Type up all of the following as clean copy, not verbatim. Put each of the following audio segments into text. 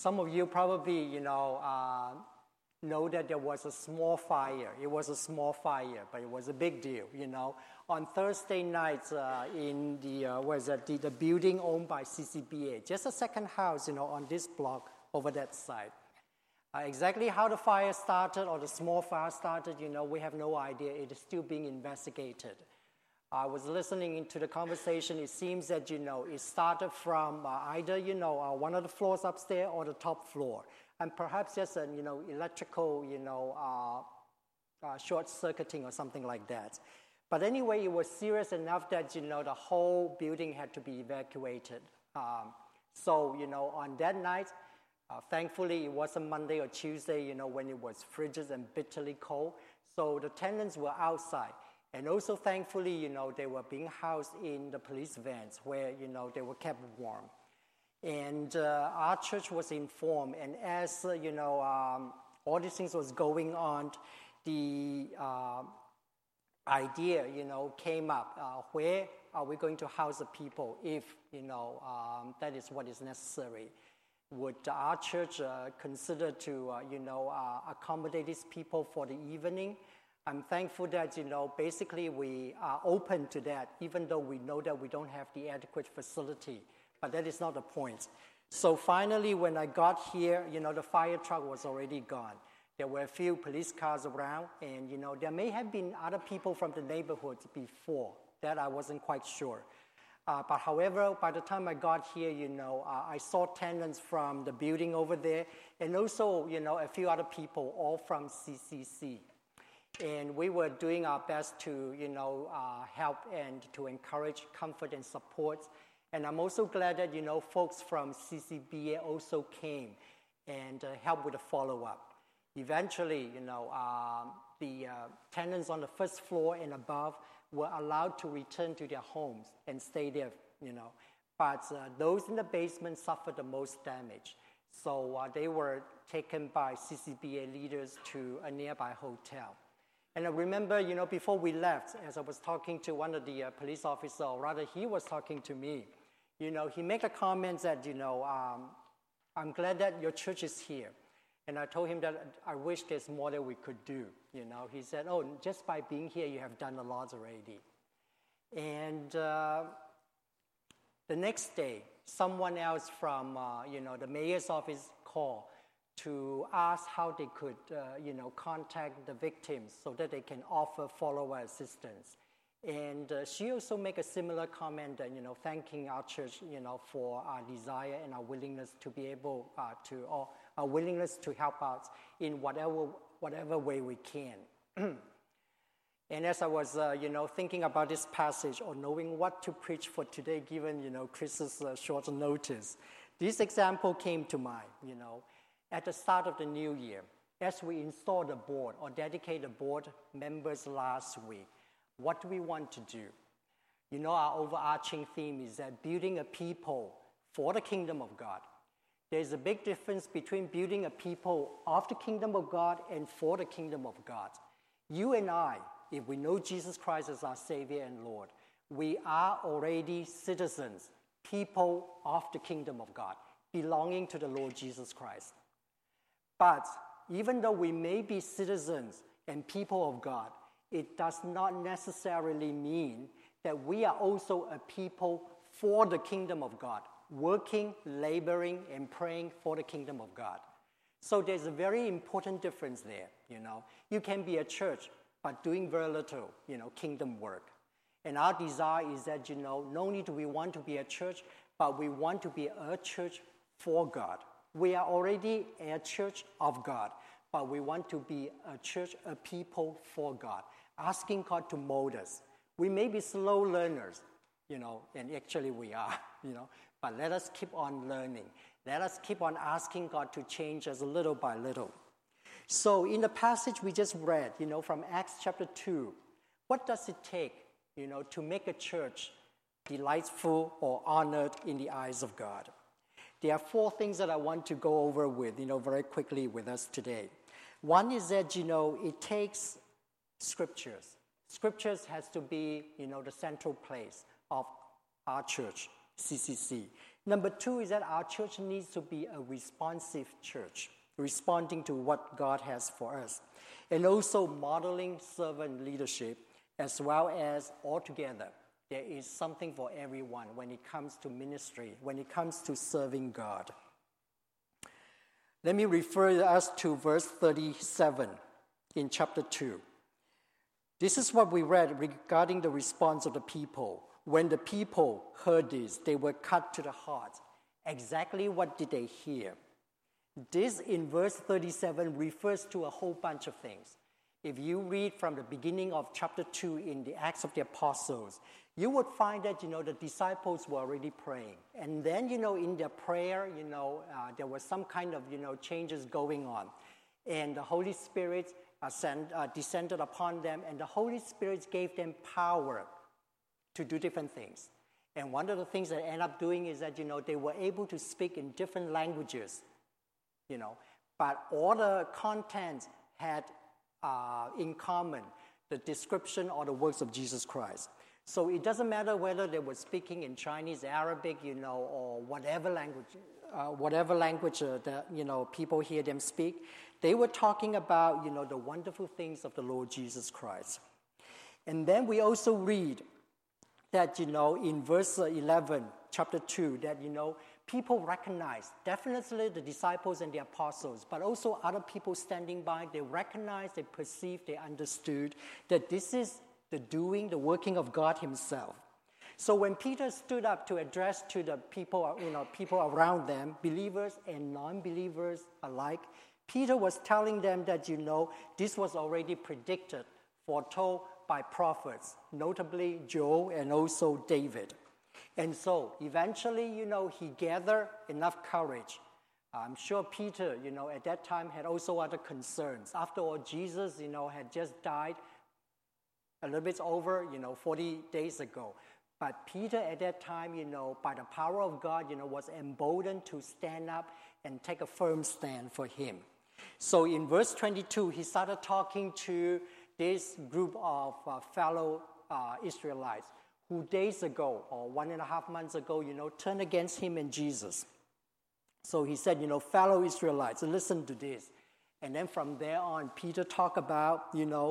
Some of you probably, know that there was a small fire. It was a small fire, but it was a big deal, On Thursday night in the building owned by CCBA, just a second house, on this block over that side. Exactly how the fire started or the small fire started, we have no idea. It is still being investigated. I was listening to the conversation. It seems that, it started from either, one of the floors upstairs or the top floor. And perhaps just an, electrical, short-circuiting or something like that. But anyway, it was serious enough that, the whole building had to be evacuated. So, on that night, thankfully, it wasn't Monday or Tuesday, when it was frigid and bitterly cold. So the tenants were outside. And also, thankfully, they were being housed in the police vans where, they were kept warm. And our church was informed. And as, all these things was going on, the idea, came up. Where are we going to house the people if, that is what is necessary? Would our church consider to, accommodate these people for the evening? I'm thankful that, basically we are open to that, even though we know that we don't have the adequate facility. But that is not the point. So finally, when I got here, the fire truck was already gone. There were a few police cars around, and, there may have been other people from the neighborhood before. That I wasn't quite sure. But however, by the time I got here, I saw tenants from the building over there, and also, a few other people, all from CCC. And we were doing our best to, help and to encourage, comfort, and support. And I'm also glad that, folks from CCBA also came and helped with the follow-up. Eventually, the tenants on the first floor and above were allowed to return to their homes and stay there, But those in the basement suffered the most damage. So they were taken by CCBA leaders to a nearby hotel. And I remember, before we left, as I was talking to one of the police officers, or rather he was talking to me, he made a comment that, I'm glad that your church is here. And I told him that I wish there's more that we could do. He said, oh, just by being here, you have done a lot already. And the next day, someone else from, the mayor's office called to ask how they could, contact the victims so that they can offer follow-up assistance. And she also made a similar comment that, thanking our church, for our desire and our willingness to be able or our willingness to help out in whatever way we can. And as I was, thinking about this passage or knowing what to preach for today, given, Chris's short notice, this example came to mind, At the start of the new year, as we installed the board or dedicated board members last week, what do we want to do? Our overarching theme is that building a people for the kingdom of God. There's a big difference between building a people of the kingdom of God and for the kingdom of God. You and I, if we know Jesus Christ as our Savior and Lord, we are already citizens, people of the kingdom of God, belonging to the Lord Jesus Christ. But even though we may be citizens and people of God, it does not necessarily mean that we are also a people for the kingdom of God, working, laboring, and praying for the kingdom of God. So there's a very important difference there, You can be a church, but doing very little, kingdom work. And our desire is that, not only do we want to be a church, but we want to be a church for God. We are already a church of God, but we want to be a church, a people for God, asking God to mold us. We may be slow learners, and actually we are, but let us keep on learning. Let us keep on asking God to change us little by little. So in the passage we just read, from Acts chapter 2, what does it take, to make a church delightful or honored in the eyes of God? There are 4 things that I want to go over with, very quickly with us today. One is that, it takes scriptures. Scriptures has to be, the central place of our church, CCC. Number two is that our church needs to be a responsive church, responding to what God has for us, and also modeling servant leadership, as well as altogether, there is something for everyone when it comes to ministry, when it comes to serving God. Let me refer us to verse 37 in chapter 2. This is what we read regarding the response of the people. When the people heard this, they were cut to the heart. Exactly what did they hear? This in verse 37 refers to a whole bunch of things. If you read from the beginning of chapter 2 in the Acts of the Apostles, you would find that, the disciples were already praying. And then, in their prayer, there was some kind of, changes going on. And the Holy Spirit descended upon them, and the Holy Spirit gave them power to do different things. And one of the things that ended up doing is that, they were able to speak in different languages, but all the content had in common the description or the works of Jesus Christ. So it doesn't matter whether they were speaking in Chinese, Arabic, or whatever language that, people hear them speak. They were talking about, the wonderful things of the Lord Jesus Christ. And then we also read that, in verse 11, chapter 2, that, people recognized, definitely the disciples and the apostles, but also other people standing by, they recognized, they perceived, they understood that this is the working of God himself. So when Peter stood up to address to the people, people around them, believers and non-believers alike, Peter was telling them that, this was already predicted, foretold by prophets, notably Joel and also David. And so eventually, he gathered enough courage. I'm sure Peter, at that time had also other concerns. After all, Jesus, had just died a little bit over, 40 days ago. But Peter at that time, by the power of God, was emboldened to stand up and take a firm stand for him. So in verse 22, he started talking to this group of fellow Israelites who days ago, or 1.5 months ago, turned against him and Jesus. So he said, fellow Israelites, listen to this. And then from there on, Peter talked about,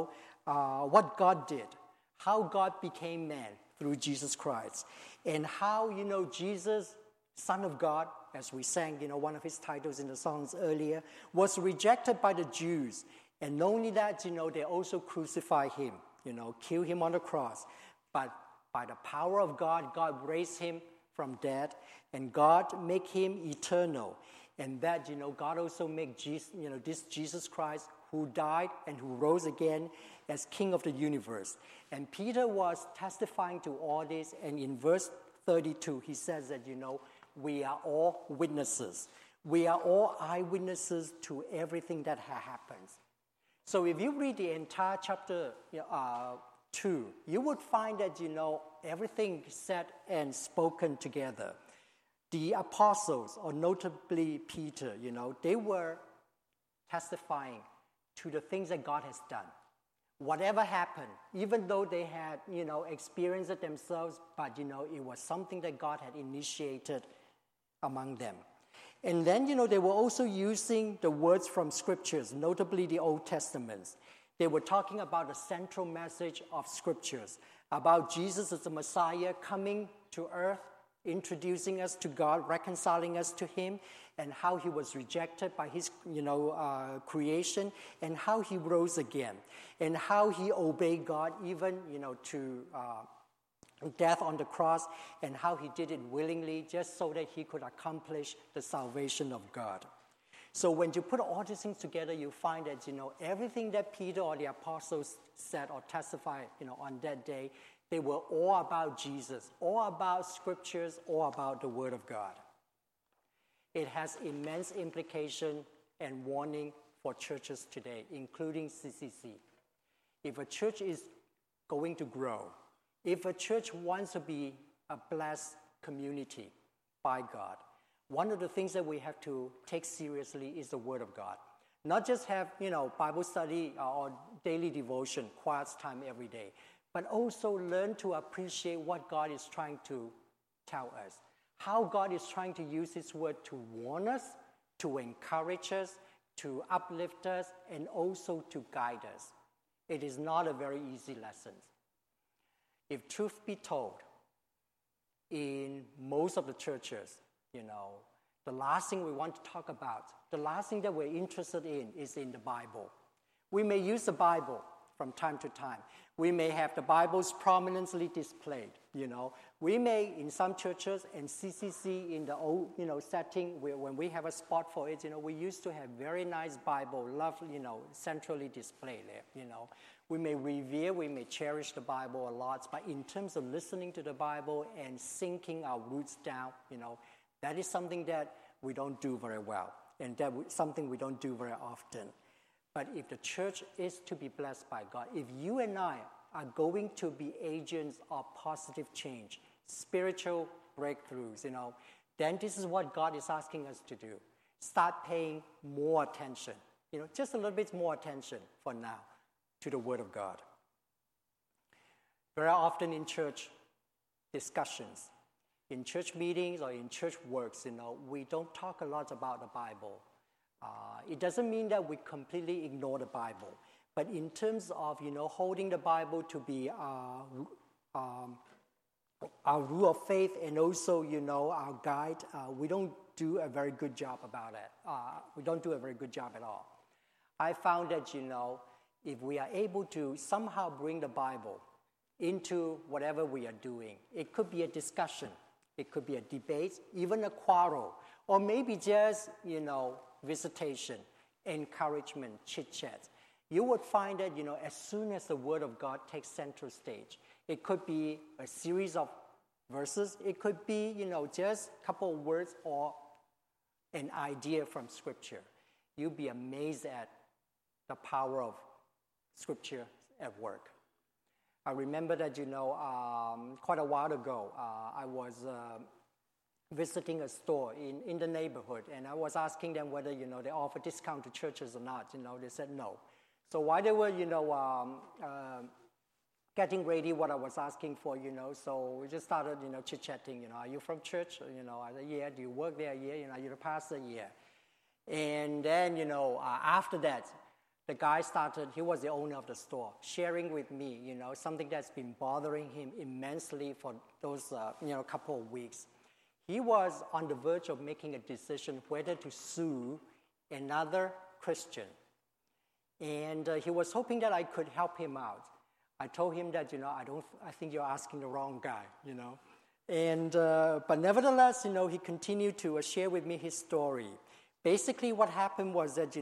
what God did, how God became man through Jesus Christ, and how, Jesus, Son of God, as we sang, one of his titles in the songs earlier, was rejected by the Jews. And not only that, they also crucified him, killed him on the cross. But by the power of God, God raised him from dead, and God make him eternal. And that, God also make Jesus, this Jesus Christ who died and who rose again as King of the universe. And Peter was testifying to all this, and in verse 32, he says that, we are all witnesses. We are all eyewitnesses to everything that happens. So if you read the entire chapter 2, you would find that, everything said and spoken together. The apostles, or notably Peter, they were testifying to the things that God has done. Whatever happened, even though they had, experienced it themselves, but, it was something that God had initiated among them. And then, they were also using the words from scriptures, notably the Old Testament. They were talking about the central message of scriptures, about Jesus as the Messiah coming to earth, introducing us to God, reconciling us to him, and how he was rejected by his, creation, and how he rose again, and how he obeyed God even, to death on the cross, and how he did it willingly just so that he could accomplish the salvation of God. So when you put all these things together, you find that, everything that Peter or the apostles said or testified, on that day, they were all about Jesus, all about scriptures, all about the Word of God. It has immense implication and warning for churches today, including CCC. If a church is going to grow, if a church wants to be a blessed community by God, one of the things that we have to take seriously is the Word of God. Not just have, Bible study or daily devotion, quiet time every day, but also learn to appreciate what God is trying to tell us, how God is trying to use His word to warn us, to encourage us, to uplift us, and also to guide us. It is not a very easy lesson. If truth be told, in most of the churches, the last thing we want to talk about, the last thing that we're interested in is in the Bible. We may use the Bible from time to time. We may have the Bibles prominently displayed, We may, in some churches and CCC in the old, setting, when we have a spot for it, we used to have very nice Bible, lovely, centrally displayed there, We may revere, we may cherish the Bible a lot, but in terms of listening to the Bible and sinking our roots down, that is something that we don't do very well, and something we don't do very often. But if the church is to be blessed by God, if you and I are going to be agents of positive change, spiritual breakthroughs, then this is what God is asking us to do. Start paying more attention, just a little bit more attention for now to the Word of God. Very often in church discussions, in church meetings or in church works, we don't talk a lot about the Bible. It doesn't mean that we completely ignore the Bible, but in terms of, holding the Bible to be our rule of faith and also, our guide, we don't do a very good job about it. We don't do a very good job at all. I found that, if we are able to somehow bring the Bible into whatever we are doing, it could be a discussion, it could be a debate, even a quarrel, or maybe just, visitation, encouragement, chit-chat. You would find that, as soon as the Word of God takes center stage, it could be a series of verses, it could be, just a couple of words or an idea from Scripture. You'll be amazed at the power of Scripture at work. I remember that, quite a while ago, I was visiting a store in the neighborhood, and I was asking them whether, they offer discount to churches or not. They said no. So while they were, getting ready what I was asking for, so we just started, chit-chatting, are you from church? I said, yeah. Do you work there? Yeah. Are you the pastor? Yeah. And then, after that, the guy started, he was the owner of the store, sharing with me, something that's been bothering him immensely for those, couple of weeks. He was on the verge of making a decision whether to sue another Christian. And he was hoping that I could help him out. I told him that, I think you're asking the wrong guy, And, but nevertheless, he continued to share with me his story. Basically what happened was that,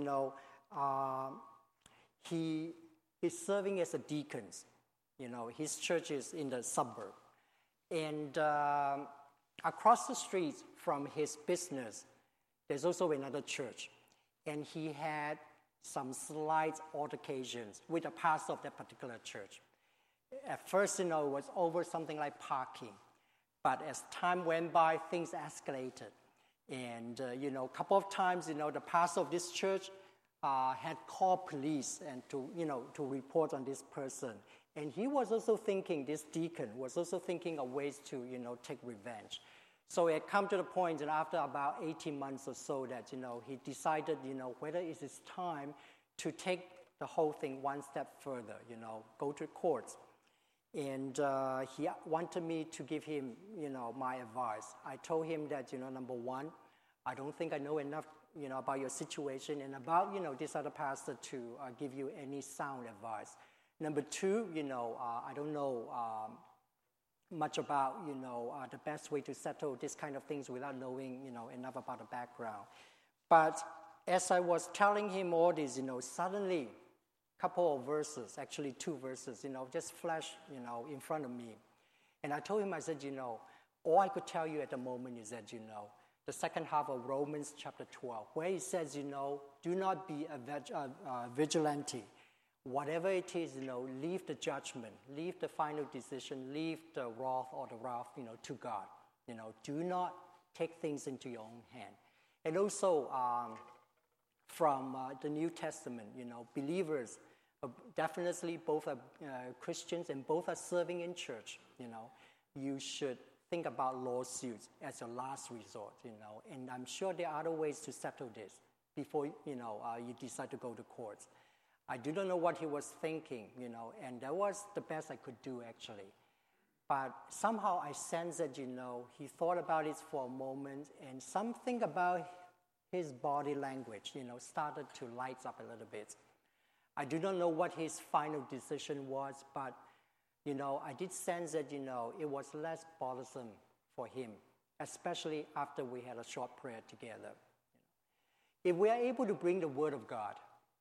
he is serving as a deacon. His church is in the suburb. And across the street from his business, there's also another church. And he had some slight altercations with the pastor of that particular church. At first, it was over something like parking. But as time went by, things escalated. And, a couple of times, the pastor of this church had called police and to report on this person. And he was also thinking, this deacon was also thinking of ways to, take revenge. So it come to the point, and after about 18 months or so, that, he decided, whether it is time to take the whole thing one step further, go to court. And he wanted me to give him, my advice. I told him that, number one, I don't think I know enough, about your situation and about, this other pastor to give you any sound advice. Number two, I don't know much about, the best way to settle this kind of things without knowing, enough about the background. But as I was telling him all this, suddenly a couple of verses, actually 2 verses, just flashed, in front of me. And I told him, I said, all I could tell you at the moment is that, the second half of Romans chapter 12, where it says, do not be a vigilante. Whatever it is, leave the judgment, leave the final decision, leave the wrath to God. Do not take things into your own hand. And also from the New Testament, believers, definitely both are Christians and both are serving in church. You should think about lawsuits as your last resort, and I'm sure there are other ways to settle this before, you decide to go to court. I do not know what he was thinking, and that was the best I could do, actually. But somehow I sensed that, he thought about it for a moment, and something about his body language, started to light up a little bit. I do not know what his final decision was, but, I did sense that, it was less bothersome for him, especially after we had a short prayer together. If we are able to bring the Word of God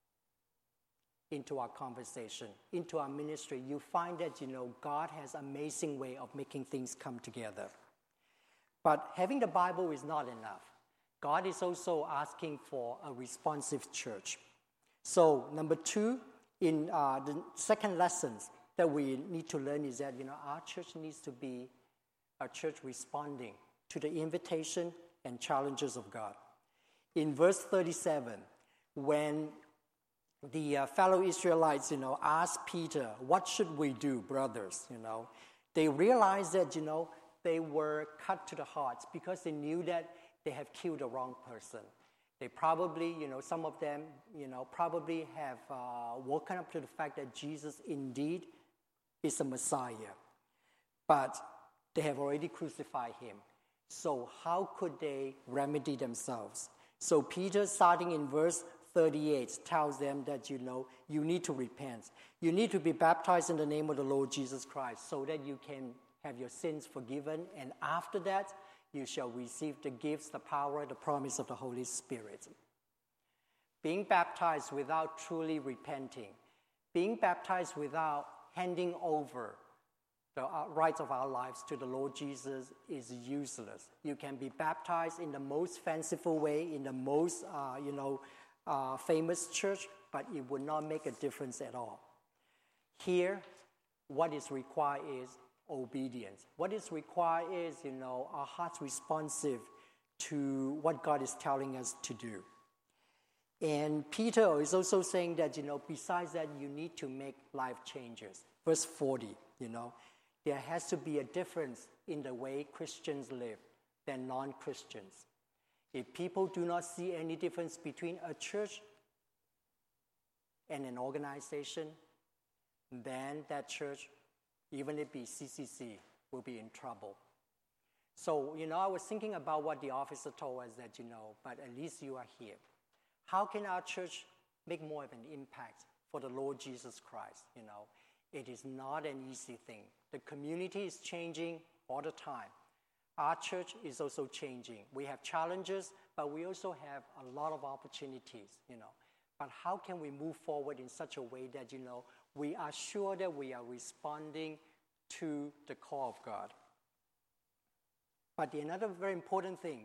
into our conversation, into our ministry, you find that, God has an amazing way of making things come together. But having the Bible is not enough. God is also asking for a responsive church. So, number 2, in the second lessons that we need to learn is that, our church needs to be a church responding to the invitation and challenges of God. In verse 37, when the fellow Israelites, asked Peter, what should we do, brothers? They realized that, they were cut to the heart because they knew that they have killed the wrong person. They probably, some of them, probably have woken up to the fact that Jesus indeed is the Messiah. But they have already crucified him. So how could they remedy themselves? So Peter, starting in verse 38, tells them that, you need to repent. You need to be baptized in the name of the Lord Jesus Christ so that you can have your sins forgiven. And after that, you shall receive the gifts, the power, the promise of the Holy Spirit. Being baptized without truly repenting, being baptized without handing over the rights of our lives to the Lord Jesus is useless. You can be baptized in the most fanciful way, in the most, famous church, but it would not make a difference at all. Here, what is required is obedience. What is required is, our hearts responsive to what God is telling us to do. And Peter is also saying that, besides that, you need to make life changes. Verse 40, there has to be a difference in the way Christians live than non-Christians. If people do not see any difference between a church and an organization, then that church, even if it be CCC, will be in trouble. So, I was thinking about what the officer told us that, but at least you are here. How can our church make more of an impact for the Lord Jesus Christ? It is not an easy thing. The community is changing all the time. Our church is also changing. We have challenges, but we also have a lot of opportunities, But how can we move forward in such a way that, we are sure that we are responding to the call of God? But another very important thing,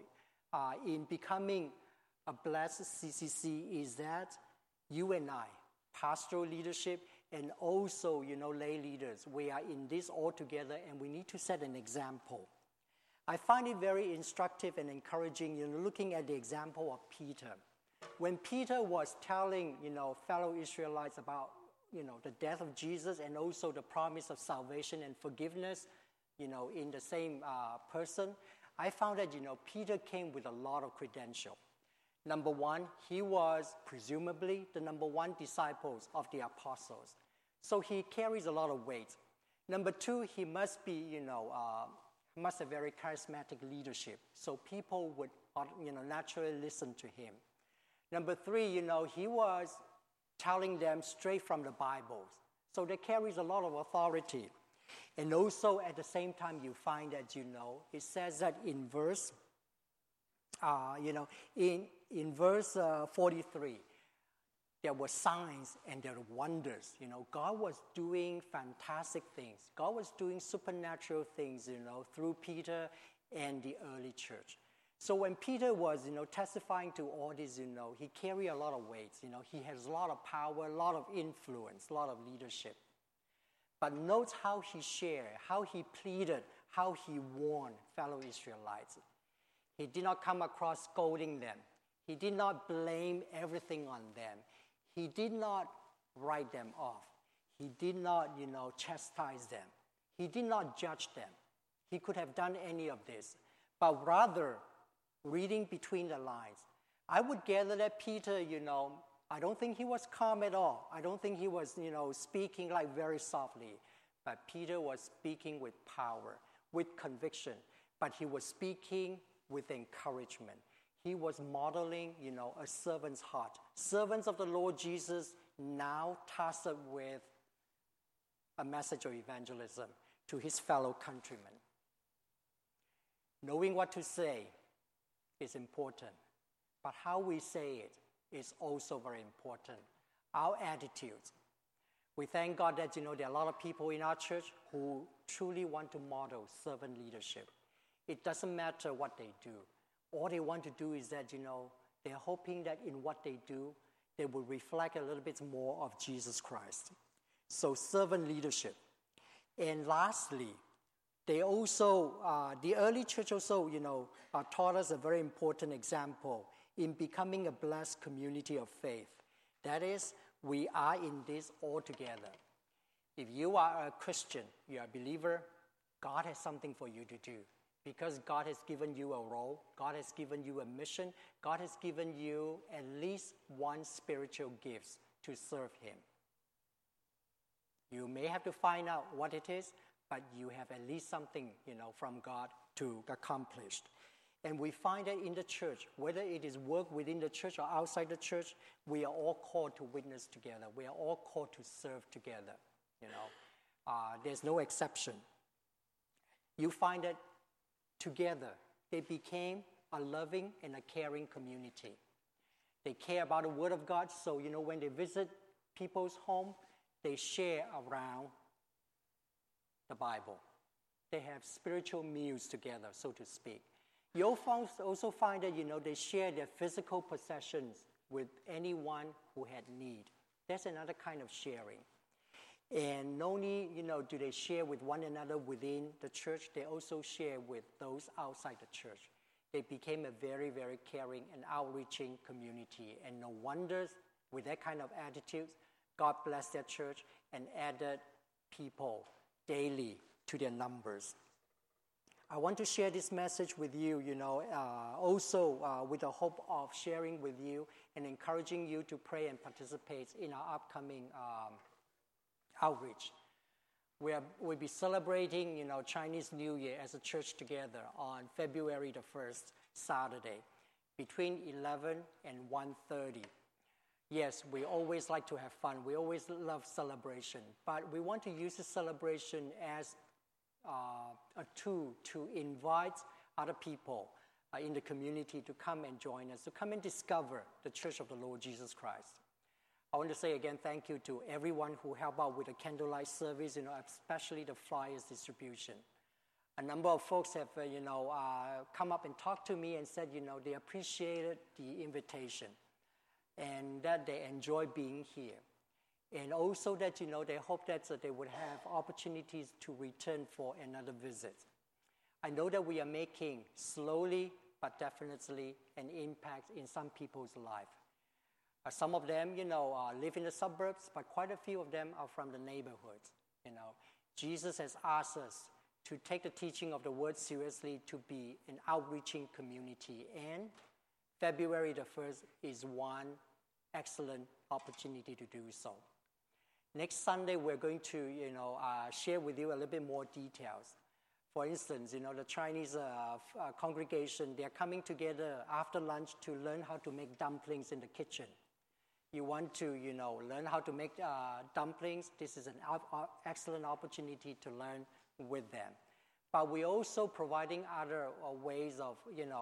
in becoming a blessed CCC is that you and I, pastoral leadership, and also, lay leaders, we are in this all together, and we need to set an example. I find it very instructive and encouraging, looking at the example of Peter. When Peter was telling, fellow Israelites about, the death of Jesus and also the promise of salvation and forgiveness, in the same person, I found that, Peter came with a lot of credential. Number one, he was presumably the number one disciple of the apostles. So he carries a lot of weight. Number two, he must be, must have very charismatic leadership. So people would, naturally listen to him. Number three, he was telling them straight from the Bible. So that carries a lot of authority. And also at the same time, you find that, it says that in verse, in verse 43, there were signs and there were wonders. God was doing fantastic things. God was doing supernatural things, through Peter and the early church. So when Peter was, testifying to all this, he carried a lot of weight. He has a lot of power, a lot of influence, a lot of leadership. But note how he shared, how he pleaded, how he warned fellow Israelites. He did not come across scolding them. He did not blame everything on them. He did not write them off. He did not, chastise them. He did not judge them. he could have done any of this. But rather, reading between the lines, I would gather that Peter, I don't think he was calm at all. I don't think he was, speaking like very softly. But Peter was speaking with power, with conviction. But he was speaking with encouragement. He was modeling, a servant's heart. Servants of the Lord Jesus now tasked with a message of evangelism to his fellow countrymen. Knowing what to say is important, but how we say it is also very important. Our attitudes. We thank God that, there are a lot of people in our church who truly want to model servant leadership. It doesn't matter what they do. All they want to do is that, they're hoping that in what they do, they will reflect a little bit more of Jesus Christ. So servant leadership. And lastly, they also, the early church also, taught us a very important example in becoming a blessed community of faith. That is, we are in this all together. If you are a Christian, you are a believer, God has something for you to do. Because God has given you a role, God has given you a mission, God has given you at least one spiritual gift to serve Him. You may have to find out what it is, but you have at least something, from God to accomplish. And we find that in the church, whether it is work within the church or outside the church, we are all called to witness together. We are all called to serve together. There's no exception. You find that together, they became a loving and a caring community. They care about the Word of God, so, when they visit people's home, they share around the Bible. They have spiritual meals together, so to speak. You'll also find that, they share their physical possessions with anyone who had need. That's another kind of sharing. And not only, do they share with one another within the church, they also share with those outside the church. They became a very, very caring and outreaching community. And no wonder, with that kind of attitude, God blessed their church and added people daily to their numbers. I want to share this message with you, also with the hope of sharing with you and encouraging you to pray and participate in our upcoming outreach. We'll be celebrating, Chinese New Year as a church together on February the 1st, Saturday, between 11 and 1:30. Yes, we always like to have fun. We always love celebration. But we want to use the celebration as a tool to invite other people in the community to come and join us, to come and discover the Church of the Lord Jesus Christ. I want to say again thank you to everyone who helped out with the candlelight service, especially the flyers distribution. A number of folks have, come up and talked to me and said, they appreciated the invitation and that they enjoy being here. And also that, they hope that they would have opportunities to return for another visit. I know that we are making slowly but definitely an impact in some people's life. Some of them, live in the suburbs, but quite a few of them are from the neighborhoods. Jesus has asked us to take the teaching of the Word seriously, to be an outreaching community. And February the 1st is one excellent opportunity to do so. Next Sunday, we're going to, share with you a little bit more details. For instance, the Chinese congregation, they're coming together after lunch to learn how to make dumplings in the kitchen. You want to, learn how to make dumplings, this is an excellent opportunity to learn with them. But we're also providing other ways of,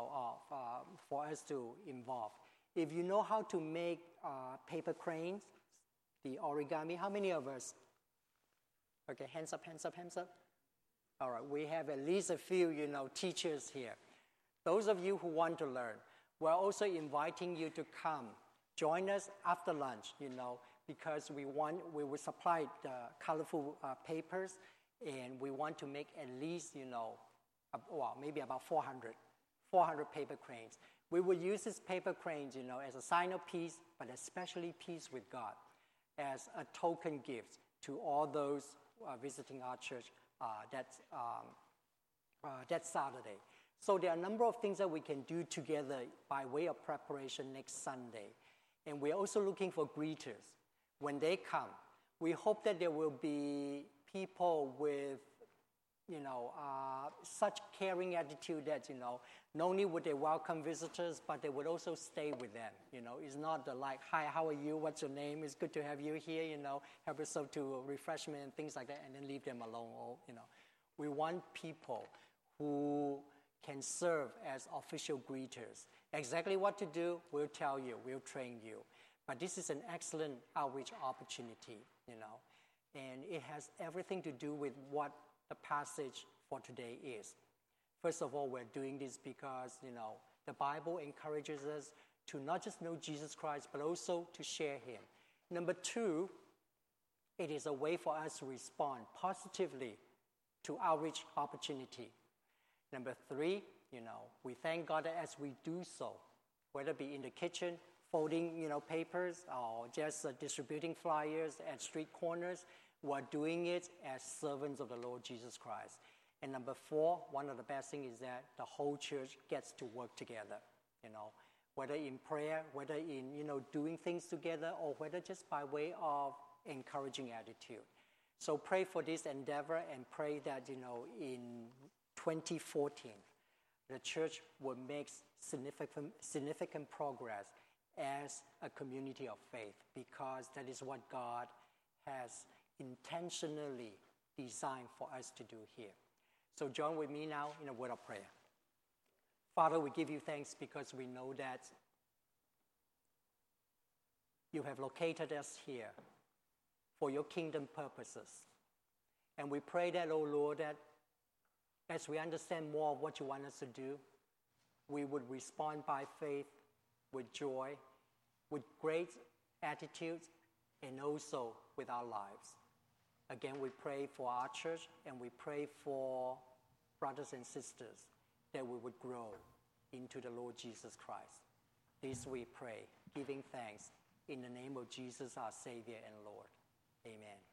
for us to involve. If you know how to make paper cranes, the origami, how many of us? Okay, hands up, hands up, hands up. All right, we have at least a few, teachers here. Those of you who want to learn, we're also inviting you to come. Join us after lunch, because we will supply the colorful papers, and we want to make at least, maybe about 400 paper cranes. We will use these paper cranes, as a sign of peace, but especially peace with God, as a token gift to all those visiting our church that that Saturday. So there are a number of things that we can do together by way of preparation next Sunday. And we're also looking for greeters. When they come, we hope that there will be people with, such caring attitude that, not only would they welcome visitors, but they would also stay with them. It's not like, hi, how are you? What's your name? It's good to have you here, help yourself to refreshment and things like that, and then leave them alone. We want people who can serve as official greeters. Exactly what to do, we'll tell you, we'll train you. But this is an excellent outreach opportunity, and it has everything to do with what the passage for today is. First of all, we're doing this because, the Bible encourages us to not just know Jesus Christ, but also to share him. Number two, it is a way for us to respond positively to outreach opportunity. Number three, we thank God that as we do so, whether it be in the kitchen, folding, papers, or just distributing flyers at street corners, we're doing it as servants of the Lord Jesus Christ. And number four, one of the best things is that the whole church gets to work together, whether in prayer, whether in, doing things together, or whether just by way of encouraging attitude. So pray for this endeavor and pray that, in 2014, the church will make significant progress as a community of faith, because that is what God has intentionally designed for us to do here. So join with me now in a word of prayer. Father, we give you thanks because we know that you have located us here for your kingdom purposes. And we pray that, oh Lord, that as we understand more of what you want us to do, we would respond by faith, with joy, with great attitudes, and also with our lives. Again, we pray for our church, and we pray for brothers and sisters that we would grow into the Lord Jesus Christ. This we pray, giving thanks in the name of Jesus, our Savior and Lord. Amen.